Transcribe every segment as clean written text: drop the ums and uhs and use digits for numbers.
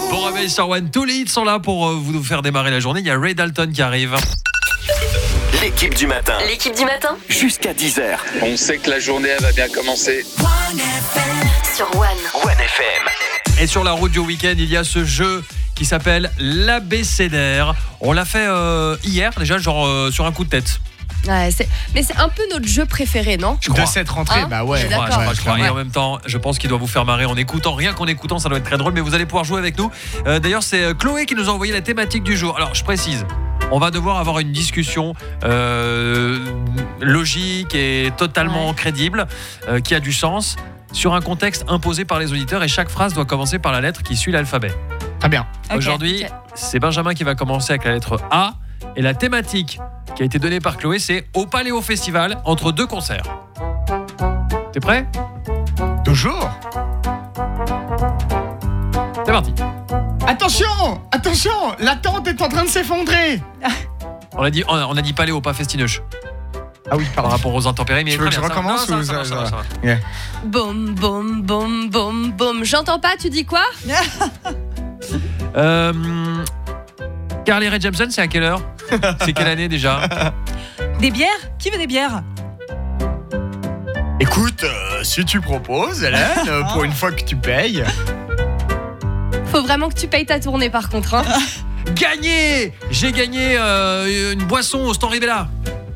Bon réveil sur One. Tous les hits sont là pour vous faire démarrer la journée. Il y a Ray Dalton qui arrive. L'équipe du matin. L'équipe du matin Jusqu'à 10h. On sait que la journée elle va bien commencer. sur One. One FM. Et sur la route du week-end, il y a ce jeu qui s'appelle l'abécédaire. On l'a fait hier déjà, genre sur un coup de tête. Ouais, mais c'est un peu notre jeu préféré, non ? Je crois. De cette rentrée, Hein bah ouais. Je suis d'accord. Je crois. Et en même temps, je pense qu'il doit vous faire marrer en écoutant. Rien qu'en écoutant, ça doit être très drôle. Mais vous allez pouvoir jouer avec nous. D'ailleurs, c'est Chloé qui nous a envoyé la thématique du jour. Alors, je précise. On va devoir avoir une discussion logique et totalement crédible, qui a du sens, sur un contexte imposé par les auditeurs. Et chaque phrase doit commencer par la lettre qui suit l'alphabet. Très bien. Aujourd'hui, c'est Benjamin qui va commencer avec la lettre A. Et la thématique qui a été donnée par Chloé, c'est au Paléo Festival entre deux concerts. T'es prêt ? Toujours. C'est parti. Attention, la tente est en train de s'effondrer. On a dit Paléo, pas Festineuche. Ah oui, Par rapport aux intempéries. Mais Tu veux que très je bien, recommence ou ça va. Boum, boum, boum, boum, boum. J'entends pas, tu dis quoi ? Carly Rae Jepsen, c'est à quelle heure ? C'est quelle année déjà ? Des bières ? Qui veut des bières ? Écoute, si tu proposes, Hélène, pour une fois que tu payes. Faut vraiment que tu payes ta tournée par contre, hein. Gagné ! J'ai gagné une boisson au Stand Ribella.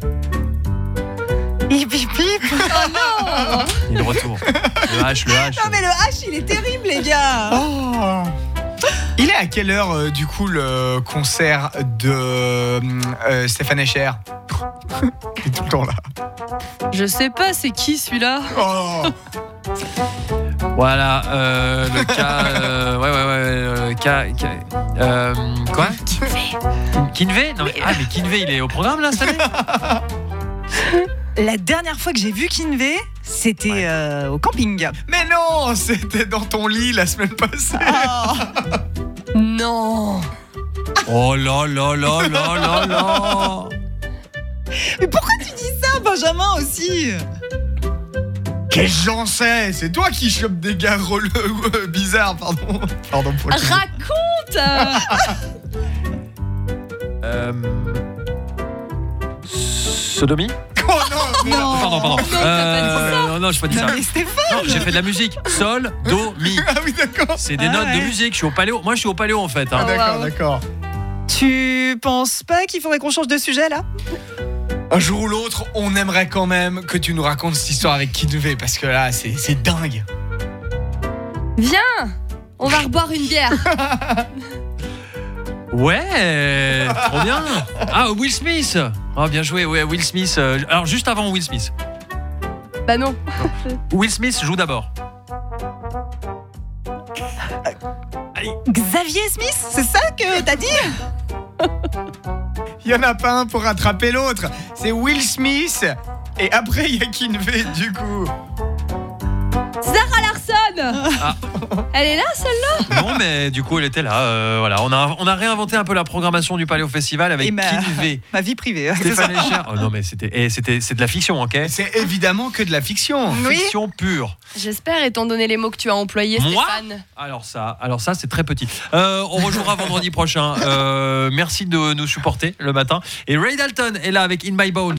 Hip hip hip. Oh non ! Il est de retour. Le H. Non mais le H il est terrible les gars. Oh. Il est à quelle heure, du coup, le concert de Stéphane Echer? Il est tout le temps là. Je sais pas, c'est qui celui-là ? Oh. Voilà, le cas. Le cas. Quoi ? Kinvey ? Non mais Kinvey, il est au programme là cette année ? La dernière fois que j'ai vu Kinvey, c'était au camping. Mais non, c'était dans ton lit la semaine passée. Oh. Non ! Oh là là là là là là ! Mais pourquoi tu dis ça, Benjamin aussi ? Qu'est-ce que j'en sais? C'est toi qui chopes des gars bizarres, pardon. Pardon pour le coup. Raconte ! Sodomie ? Oh non, Non. Pardon. Non, je n'ai pas dit ça. Non mais Stéphane. Non, j'ai fait de la musique. Sol, do, mi. Ah oui, d'accord. C'est des Ah notes de ouais. musique. Je suis au Paléo. Moi, je suis au Paléo en fait. Ah, d'accord, wow. d'accord. Tu penses pas qu'il faudrait qu'on change de sujet là ? Un jour ou l'autre, on aimerait quand même que tu nous racontes cette histoire avec Kinvey, parce que là, c'est dingue. Viens ! On va reboire une bière. Ouais, trop bien. Ah, Will Smith. Ah, bien joué. Ouais, Will Smith. Alors, juste avant Will Smith. Bah non. Will Smith joue d'abord. Xavier Smith, c'est ça que t'as dit ? Il y en a pas un pour rattraper l'autre. C'est Will Smith. Et après, il y a Kinvey, du coup. Zara Larsson ! Ah. Elle est là celle-là ? Non, mais du coup, elle était là. Voilà, on a réinventé un peu la programmation du Paléo Festival avec Et Kinvey. ma vie privée. Stéphane Echer. Oh non, mais c'est de la fiction, ok ? C'est évidemment que de la fiction. Oui. Fiction pure. J'espère, étant donné les mots que tu as employés, Moi Stéphane. Alors ça, c'est très petit. On rejouera vendredi prochain. Merci de nous supporter le matin. Et Ray Dalton est là avec In My Bones.